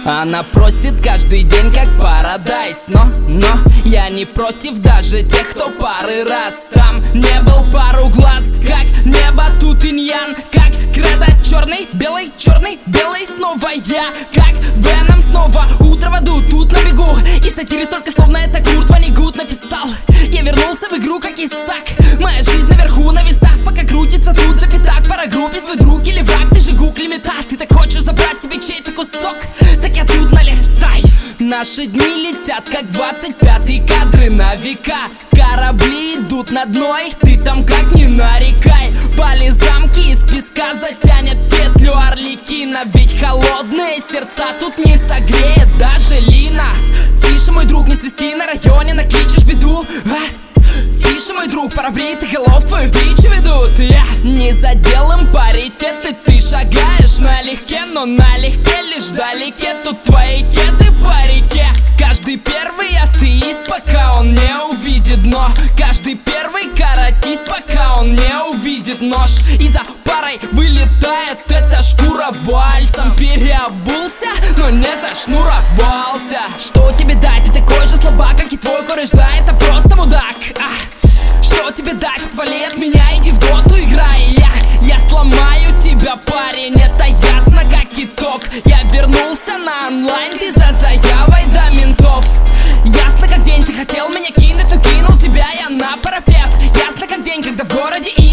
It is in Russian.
Она просит каждый день как парадайз, но я не против даже тех, кто пары раз там не был. Пару глаз, как небо, тут иньян, как кредо, черный, белый, снова я, как Веном, снова утро в аду, тут на бегу. И сатирист только словно это Курт Воннегут написал. Я вернулся в игру как Исаак, моя жизнь наверху на весах, пока крутится тут за пятак. Пара группе, твой друг или враг, ты же гук лимита. Ты так хочешь забрать себе чей-то кусок, так я тут налетай. Наши дни летят как 25-й, кадры на века. Корабли идут на дно, их ты там как не нарекай. Пали замки из песка, затянет петлю Арлекина. Ведь холодные сердца тут не согреет даже Лина. Тише, мой друг, не свисти, на районе накличешь беду. Тише, мой друг, пара бритых голов твою бичи ведут. Я не за делом паритеты, ты шагаешь налегке, но налегке лишь вдалеке. Тут твои кеды по реке. Каждый первый атеист, пока он не увидит дно. Каждый первый каратист, пока он не увидит нож. И за парой вылетает эта шкура вальсом. Переобулся, но не зашнуровался. Что тебе дать? Ты такой же слабак, как и твой кореш, да, это просто мудак. Что тебе дать? Отвали от меня, иди в доту играй. Я сломаю тебя, парень, это ясно как итог. Я вернулся на онлайн, ты за заявой до ментов. Ясно как день, ты хотел меня кинуть, но кинул тебя я на парапет. Ясно как день, когда в городе